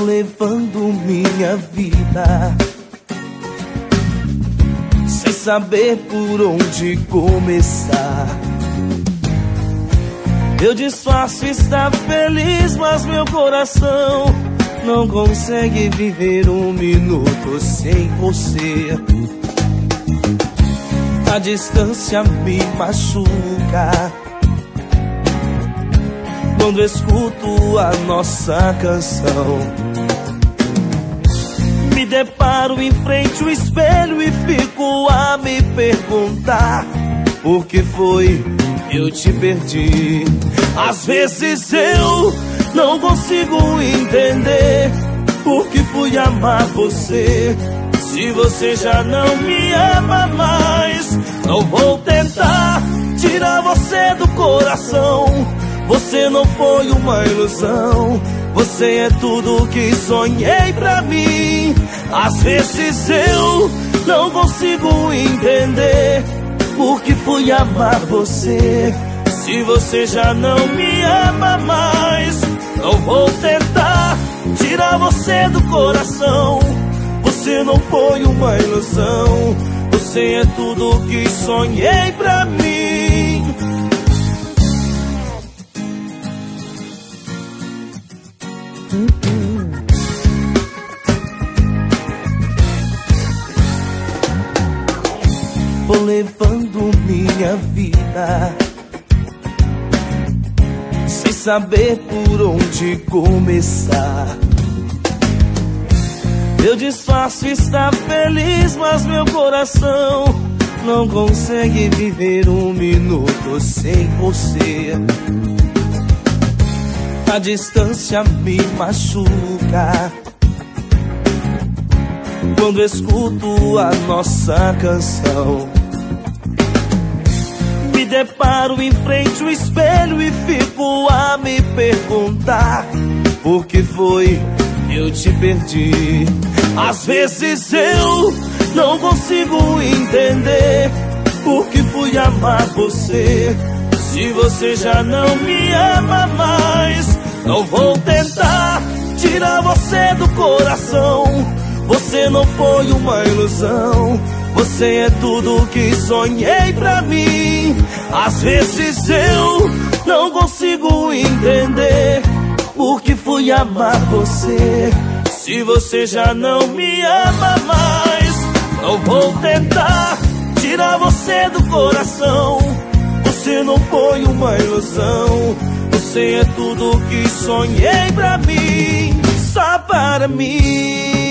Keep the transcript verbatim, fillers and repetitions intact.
levando minha vida sem saber por onde começar. Eu disfarço estar feliz, mas meu coração não consegue viver um minuto sem você. A distância me machuca quando escuto a nossa canção. Me deparo em frente ao espelho e fico a me perguntar por que foi que eu te perdi. Às vezes eu não consigo entender por que fui amar você, se você já não me ama mais. Não vou tentar tirar você do coração. Você não foi uma ilusão, você é tudo que sonhei pra mim. Às vezes eu não consigo entender por que fui amar você, se você já não me ama mais. Não vou tentar tirar você do coração. Você não foi uma ilusão, você é tudo que sonhei pra mim. Vou levando minha vida sem saber por onde começar. Eu disfarço estar feliz, mas meu coração não consegue viver um minuto sem você. A distância me machuca quando escuto a nossa canção. Me deparo em frente ao espelho e fico a me perguntar por que foi que eu te perdi. Às vezes eu não consigo entender por que fui amar você, se você já não me ama mais. Não vou tentar tirar você do coração. Você não foi uma ilusão, você é tudo que sonhei pra mim. Às vezes eu não consigo entender por que fui amar você, se você já não me ama mais. Não vou tentar tirar você do coração. Você não foi uma ilusão, você é tudo que sonhei pra mim, só para mim.